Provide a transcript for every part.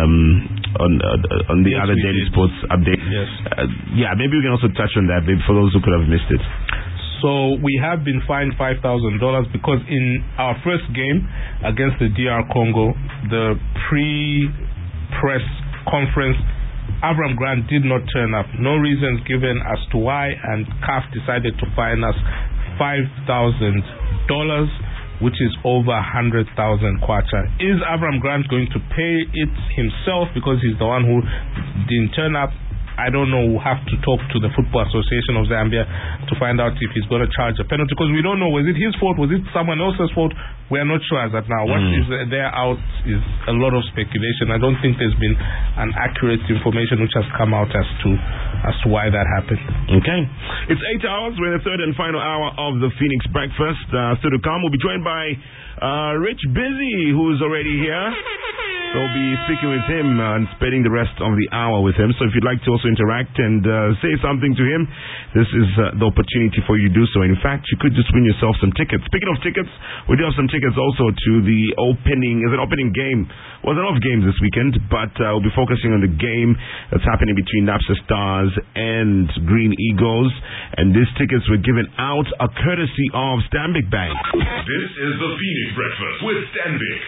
on the other Daily Sports update. Yes. Maybe we can also touch on that, maybe for those who could have missed it. So we have been fined $5,000 because in our first game against the DR Congo, the pre-press conference, Avram Grant did not turn up. No reasons given as to why, and CAF decided to fine us $5,000, which is over 100,000 kwacha. Is Avram Grant going to pay it himself because he's the one who didn't turn up? I don't know. We'll have to talk to the Football Association of Zambia to find out if he's going to charge a penalty, because we don't know. Was it his fault? Was it someone else's fault? We are not sure as of now. What is there out is a lot of speculation. I don't think there's been an accurate information which has come out as to why that happened. Okay. It's 8 hours. We're in the third and final hour of the Phoenix Breakfast. Still to come, we'll be joined by Rich Busy, who's already here. So we'll be speaking with him and spending the rest of the hour with him. So if you'd like to also interact and say something to him, this is the opportunity for you to do so. In fact, you could just win yourself some tickets. Speaking of tickets, we do have some tickets also to the opening game. Well, there are off games this weekend, but we'll be focusing on the game that's happening between Napsa Stars and Green Eagles. And these tickets were given out a courtesy of Stanbic Bank. This is the Phoenix Breakfast with Stanbic.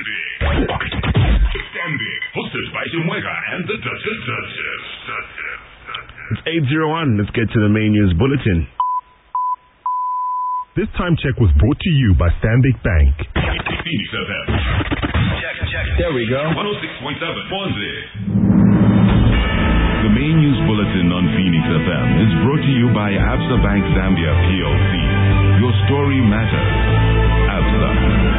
Stanbic, hosted by Jumweka and the Duchess. It's 8:01. Let's get to the main news bulletin. This time check was brought to you by Stanbic Bank. Phoenix FM. Check. There we go. 106.7. Ponze. The main news bulletin on Phoenix FM is brought to you by Absa Bank Zambia PLC. Your story matters. Absa.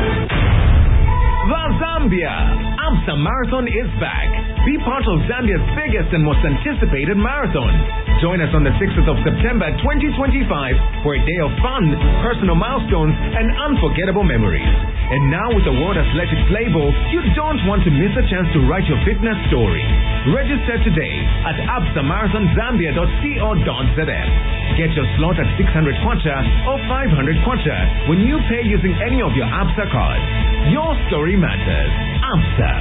The Zambia Absa Marathon is back. Be part of Zambia's biggest and most anticipated marathon. Join us on the 6th of September 2025 for a day of fun, personal milestones, and unforgettable memories. And now with the World Athletics label, you don't want to miss a chance to write your fitness story. Register today at absaMarathonZambia.co.za. Get your slot at 600 kwacha or 500 kwacha when you pay using any of your Absa cards. Your story matters. Absa.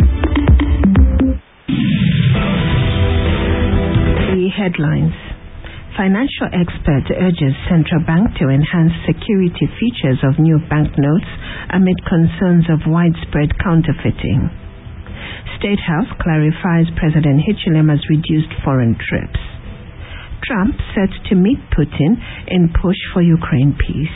The headlines. Financial expert urges central bank to enhance security features of new banknotes amid concerns of widespread counterfeiting. State House clarifies President Hichilema's reduced foreign trips. Trump set to meet Putin in push for Ukraine peace.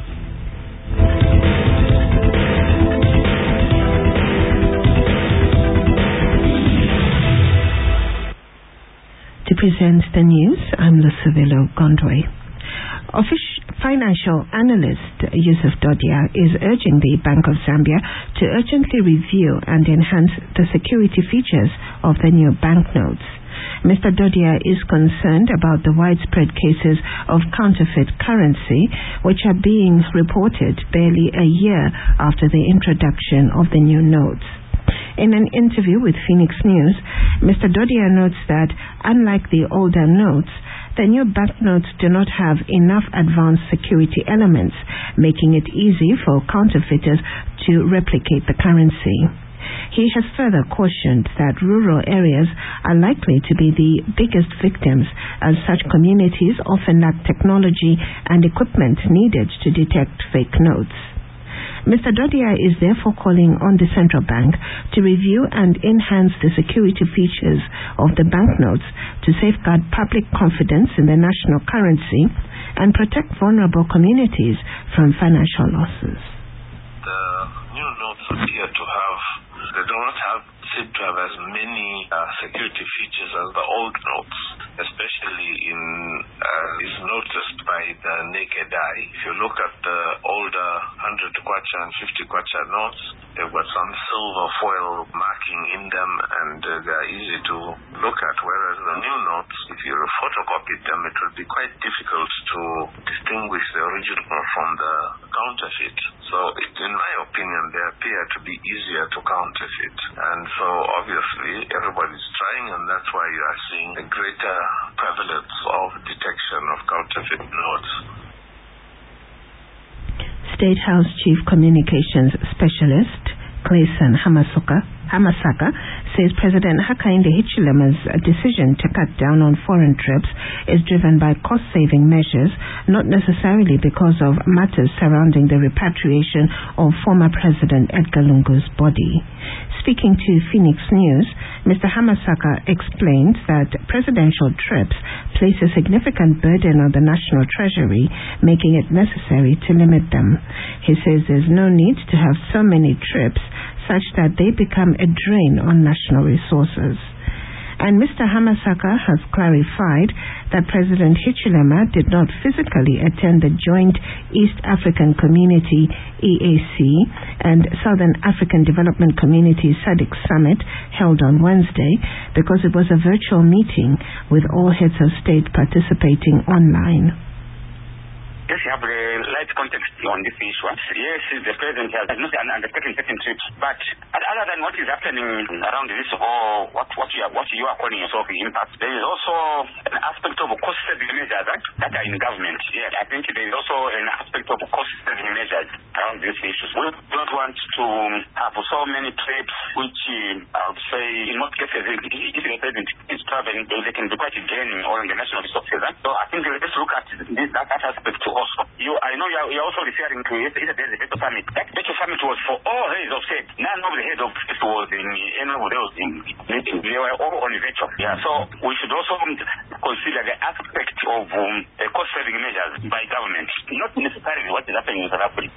To present the news, I'm Lucivilo Gondwe. Financial analyst Yusuf Dodia is urging the Bank of Zambia to urgently review and enhance the security features of the new banknotes. Mr. Dodia is concerned about the widespread cases of counterfeit currency, which are being reported barely a year after the introduction of the new notes. In an interview with Phoenix News, Mr. Dodia notes that, unlike the older notes, the new banknotes do not have enough advanced security elements, making it easy for counterfeiters to replicate the currency. He has further cautioned that rural areas are likely to be the biggest victims, as such communities often lack technology and equipment needed to detect fake notes. Mr. Dodia is therefore calling on the central bank to review and enhance the security features of the banknotes to safeguard public confidence in the national currency and protect vulnerable communities from financial losses. The new notes appear to they do not seem to have as many security features as the old notes, especially is noticed by the naked eye. If you look at the older 100 kwacha and 50 kwacha notes, they've got some silver foil marking in them, and they're easy to look at, whereas the new notes, if you photocopy them, it will be quite difficult to distinguish the original from the counterfeit. So in my opinion, they appear to be easier to counterfeit. And so obviously everybody's trying, and that's why you are seeing a greater prevalence of detection of counterfeit notes. State House Chief Communications Specialist Clayson Hamasaka says President Hakainde Hichilema's decision to cut down on foreign trips is driven by cost-saving measures, not necessarily because of matters surrounding the repatriation of former President Edgar Lungu's body. Speaking to Phoenix News, Mr. Hamasaka explained that presidential trips place a significant burden on the national treasury, making it necessary to limit them. He says there's no need to have so many trips such that they become a drain on national resources. And Mr. Hamasaka has clarified that President Hichilema did not physically attend the joint East African Community EAC and Southern African Development Community SADC Summit held on Wednesday because it was a virtual meeting with all heads of state participating online. Just have a light context on this issue. Yes, the president has not undertaken certain trips, but other than what is happening around this war, what you are calling yourself the impact, there is also an aspect of cost-saving measures that are in government. Yes, I think there is also an aspect of cost-saving measures around these issues. We don't want to have so many trips, which I would say in most cases, if the president is traveling, they can be quite draining on the national resources. So I think let's look at that aspect too. Also, I know you're also referring to it. It's a Veto Summit. That Veto Summit was for all heads of state. None of the heads of state was in any of those meetings. They were all on veto. Yeah, so we should also consider the aspect of cost-saving measures by government, not necessarily what is happening in South Africa.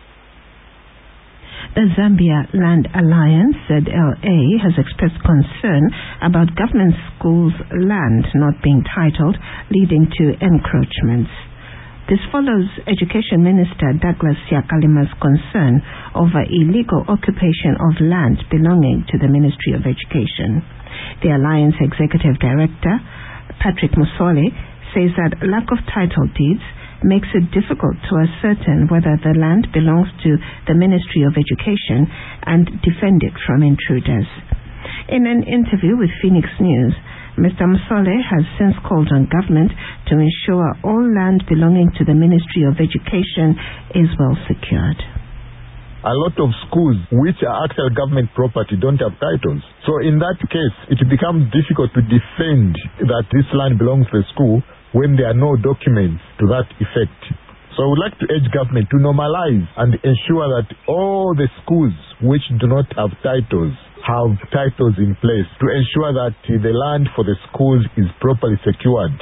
The Zambia Land Alliance, ZLA, has expressed concern about government schools' land not being titled, leading to encroachments. This follows Education Minister Douglas Siakalima's concern over illegal occupation of land belonging to the Ministry of Education. The Alliance Executive Director, Patrick Musole, says that lack of title deeds makes it difficult to ascertain whether the land belongs to the Ministry of Education and defend it from intruders. In an interview with Phoenix News, Mr. Musole has since called on government to ensure all land belonging to the Ministry of Education is well secured. A lot of schools which are actual government property don't have titles. So in that case, it becomes difficult to defend that this land belongs to a school when there are no documents to that effect. So I would like to urge government to normalize and ensure that all the schools which do not have titles have titles in place to ensure that the land for the schools is properly secured.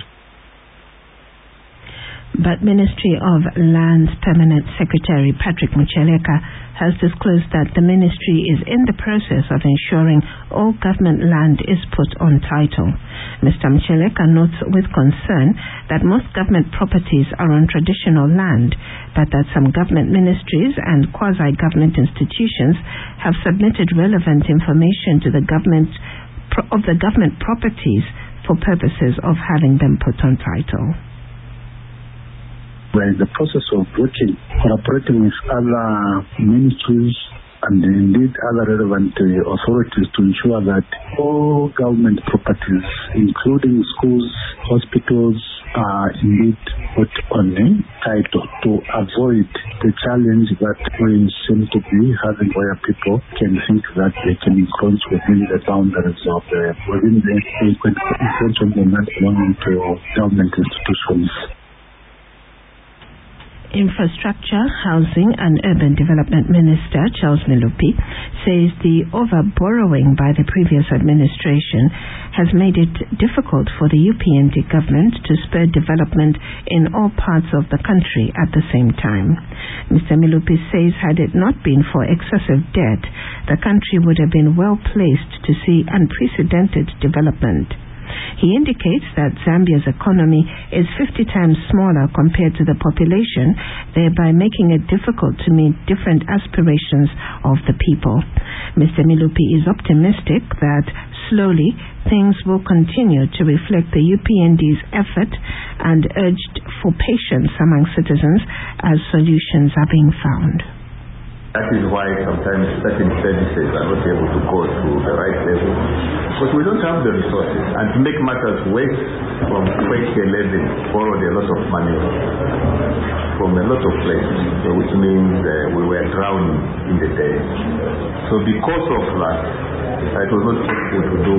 But Ministry of Lands Permanent Secretary Patrick Mucheleka has disclosed that the ministry is in the process of ensuring all government land is put on title. Mr. Mucheleka notes with concern that most government properties are on traditional land, but that some government ministries and quasi-government institutions have submitted relevant information to the government properties for purposes of having them put on title. We're in the process of cooperating with other ministries and indeed other relevant authorities to ensure that all government properties, including schools, hospitals, are indeed put on a title to avoid the challenge that we seem to be having, where people can think that they can encroach within the boundaries of within the encroach on the land belonging to government institutions. Infrastructure, Housing and Urban Development Minister Charles Milupi says the over-borrowing by the previous administration has made it difficult for the UPND government to spur development in all parts of the country at the same time. Mr. Milupi says had it not been for excessive debt, the country would have been well placed to see unprecedented development. He indicates that Zambia's economy is 50 times smaller compared to the population, thereby making it difficult to meet different aspirations of the people. Mr. Milupi is optimistic that slowly things will continue to reflect the UPND's effort and urged for patience among citizens as solutions are being found. That is why sometimes certain services are not able to go to the right level. So But we don't have the resources. And to make matters worse, from 2011, borrowed a lot of money from a lot of places, which means we were drowning in the debt. So because of that, it was not possible to do